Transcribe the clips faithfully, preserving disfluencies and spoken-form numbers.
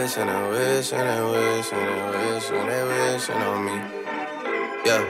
wish and they wish and they wish and they wish and they wishing on me. Yeah.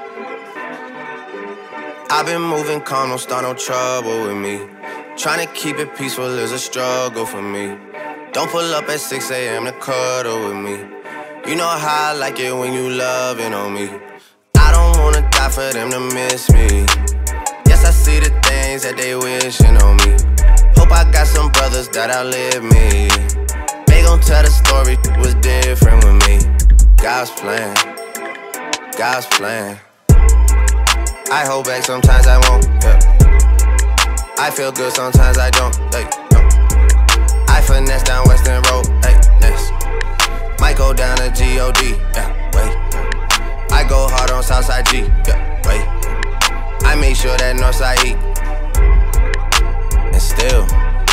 I've been moving calm, don't start no trouble with me. Trying to keep it peaceful is a struggle for me. Don't pull up at six a m to cuddle with me. You know how I like it when you loving on me. I don't wanna die for them to miss me. Yes, I see the things that they wishing on me. Hope I got some brothers that outlive me. They gon' tell the story was different with me. God's plan, God's plan. I hold back, sometimes I won't, yeah. I feel good, sometimes I don't, hey, no. I finesse down Western Road, hey, next. Might go down to G O D, yeah, wait. I go hard on Southside G, yeah, wait. I make sure that Northside eat. And still,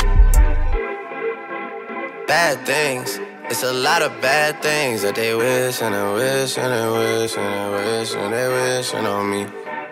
bad things. It's a lot of bad things that they wish and they wish and they wish and they wish and they wishing on me.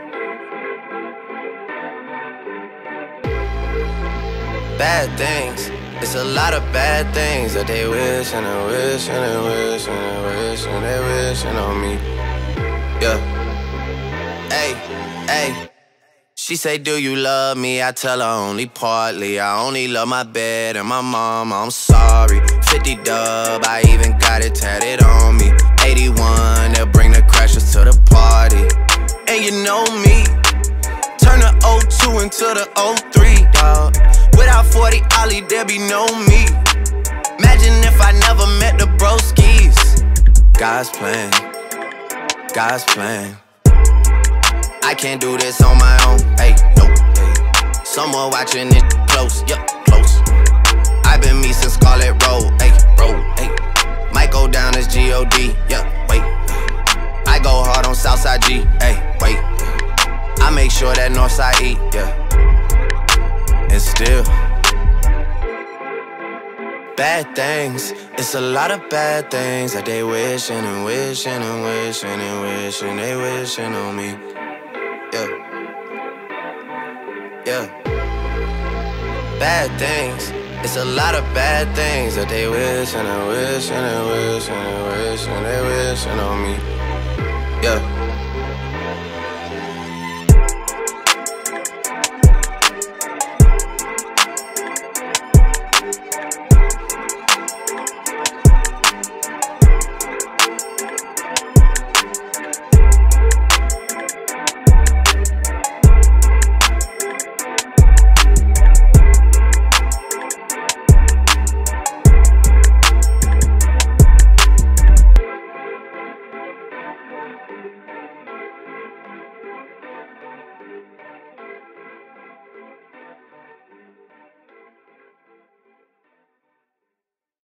Bad things. It's a lot of bad things that they wish and they wish and they wish and they wish and they wishing on me. Yeah. Hey, hey. She say, do you love me? I tell her only partly. I only love my bed and my mom, I'm sorry. fifty dub, I even got it tatted on me. eighty-one, they'll bring the crashers to the party. And you know me, turn the oh two into the oh three, dawg. Without forty Ollie, there be no me. Imagine if I never met the broskies. God's plan, God's plan. I can't do this on my own, hey, nope, hey. Someone watching it close, yup, close. I've been me since Scarlet Road, hey, road, hey. Might go down as G O D, yeah, wait. I go hard on Southside G, hey, wait. I make sure that Northside eat, yeah. And still, bad things. It's a lot of bad things that they wishing and wishing and wishing and wishing they wishing on me. Yeah, yeah. Bad things. It's a lot of bad things that they wish and they wish and they wish and they wish and they wishing on me.